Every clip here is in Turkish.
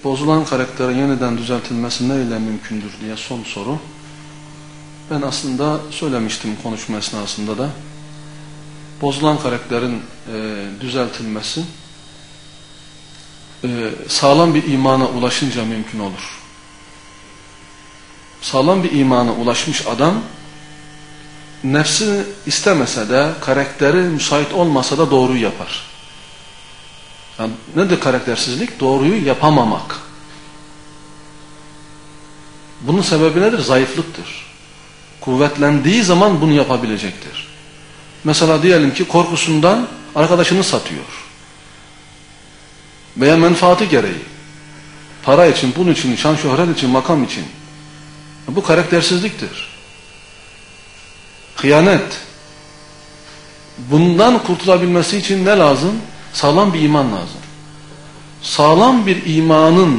Bozulan karakterin yeniden düzeltilmesi neyle mümkündür diye son soru. Ben aslında söylemiştim konuşma esnasında da. Bozulan karakterin düzeltilmesi sağlam bir imana ulaşınca mümkün olur. Sağlam bir imana ulaşmış adam nefsi istemese de, karakteri müsait olmasa da doğruyu yapar. Yani nedir karaktersizlik? Doğruyu yapamamak. Bunun sebebi nedir? Zayıflıktır. Kuvvetlendiği zaman bunu yapabilecektir. Mesela diyelim ki korkusundan arkadaşını satıyor. Veya menfaati gereği. Para için, pul için, şan şöhret için, makam için. Bu karaktersizliktir. Hıyanet. Bundan kurtulabilmesi için ne lazım? Sağlam bir iman lazım. Sağlam bir imanın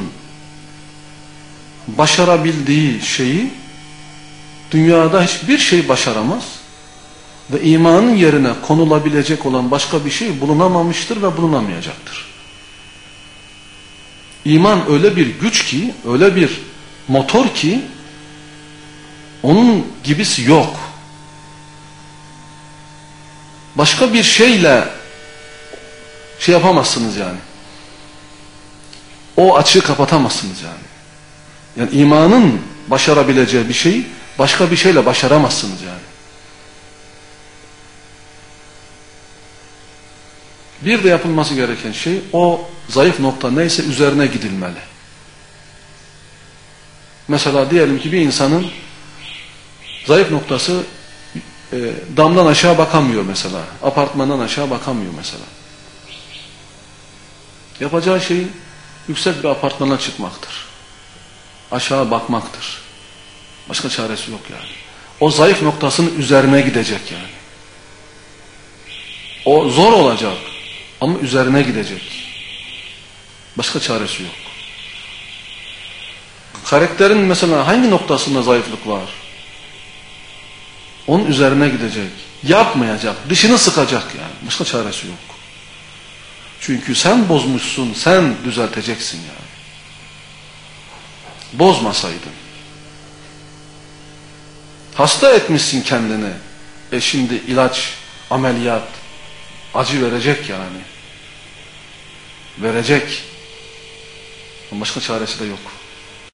başarabildiği şeyi dünyada hiçbir şey başaramaz ve imanın yerine konulabilecek olan başka bir şey bulunamamıştır ve bulunamayacaktır. İman öyle bir güç ki, öyle bir motor ki onun gibisi yok. Başka bir şeyle şey yapamazsınız yani. O açığı kapatamazsınız yani. Yani imanın başarabileceği bir şeyi başka bir şeyle başaramazsınız yani. Bir de yapılması gereken şey o zayıf nokta neyse üzerine gidilmeli. Mesela diyelim ki bir insanın zayıf noktası damdan aşağı bakamıyor mesela. Apartmandan aşağı bakamıyor mesela. Yapacağı şey yüksek bir apartmana çıkmaktır. Aşağı bakmaktır. Başka çaresi yok yani. O zayıf noktasının üzerine gidecek yani. O zor olacak ama üzerine gidecek. Başka çaresi yok. Karakterin mesela hangi noktasında zayıflık var? Onun üzerine gidecek. Yapmayacak. Dişini sıkacak yani. Başka çaresi yok. Çünkü sen bozmuşsun, sen düzelteceksin yani. Bozmasaydın. Hasta etmişsin kendini. Şimdi ilaç, ameliyat, acı verecek yani. Verecek. Başka çaresi de yok.